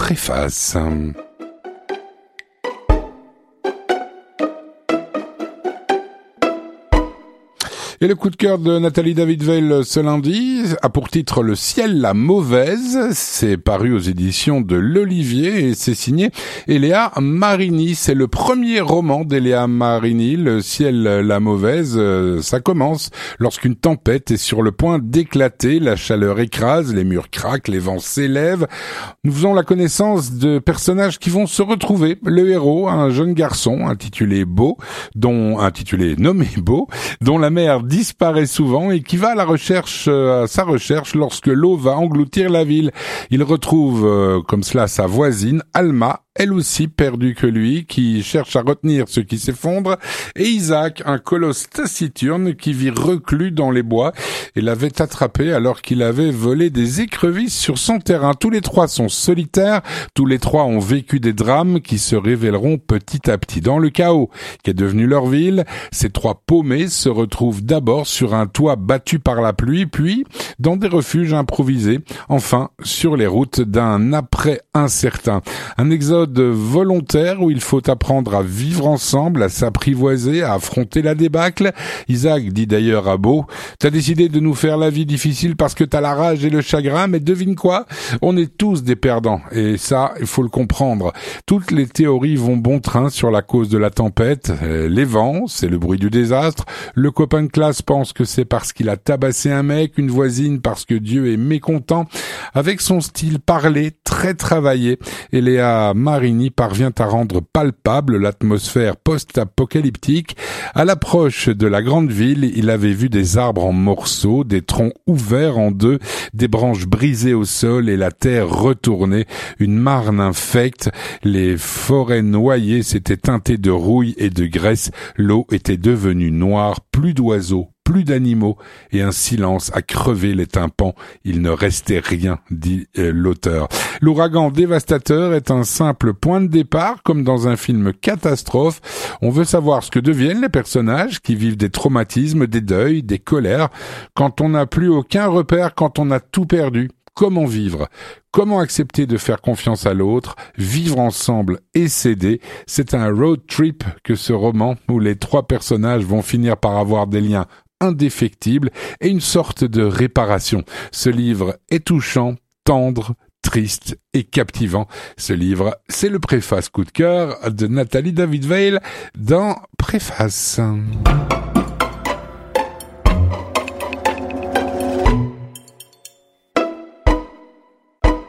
préface. Et le coup de cœur de Nathalie David-Weill ce lundi a pour titre Le ciel la mauvaise. C'est paru aux éditions de l'Olivier et c'est signé Eléa Marini. C'est le premier roman d'Eléa Marini. Le ciel la mauvaise, ça commence lorsqu'une tempête est sur le point d'éclater. La chaleur écrase, les murs craquent, les vents s'élèvent. Nous faisons la connaissance de personnages qui vont se retrouver. Le héros, un jeune garçon nommé Beau, dont la mère disparaît souvent et qui va à sa recherche lorsque l'eau va engloutir la ville. Il retrouve comme cela sa voisine Alma, elle aussi perdue que lui, qui cherche à retenir ce qui s'effondre, et Isaac, un colosse taciturne qui vit reclus dans les bois et l'avait attrapé alors qu'il avait volé des écrevisses sur son terrain. Tous les trois sont solitaires, tous les trois ont vécu des drames qui se révéleront petit à petit. Dans le chaos qui est devenu leur ville, ces trois paumés se retrouvent d'abord sur un toit battu par la pluie, puis dans des refuges improvisés, enfin sur les routes d'un après incertain. Un exode volontaire où il faut apprendre à vivre ensemble, à s'apprivoiser, à affronter la débâcle. Isaac dit d'ailleurs à Beau, t'as décidé de nous faire la vie difficile parce que t'as la rage et le chagrin, mais devine quoi? On est tous des perdants. Et ça, il faut le comprendre. Toutes les théories vont bon train sur la cause de la tempête. Les vents, c'est le bruit du désastre. Le copain de classe pense que c'est parce qu'il a tabassé un mec, une voisine parce que Dieu est mécontent. Avec son style parlé, très travaillé, Eléa Marini parvient à rendre palpable l'atmosphère post-apocalyptique. À l'approche de la grande ville, il avait vu des arbres en morceaux, des troncs ouverts en deux, des branches brisées au sol et la terre retournée, une marne infecte. Les forêts noyées s'étaient teintées de rouille et de graisse. L'eau était devenue noire, plus d'oiseaux, plus d'animaux et un silence a crevé les tympans. Il ne restait rien, dit l'auteur. L'ouragan dévastateur est un simple point de départ, comme dans un film catastrophe. On veut savoir ce que deviennent les personnages qui vivent des traumatismes, des deuils, des colères. Quand on n'a plus aucun repère, quand on a tout perdu, comment vivre ? Comment accepter de faire confiance à l'autre, vivre ensemble et s'aider? C'est un road trip que ce roman où les trois personnages vont finir par avoir des liens indéfectible et une sorte de réparation. Ce livre est touchant, tendre, triste et captivant. Ce livre, c'est le préface coup de cœur de Nathalie David-Weill dans Préface.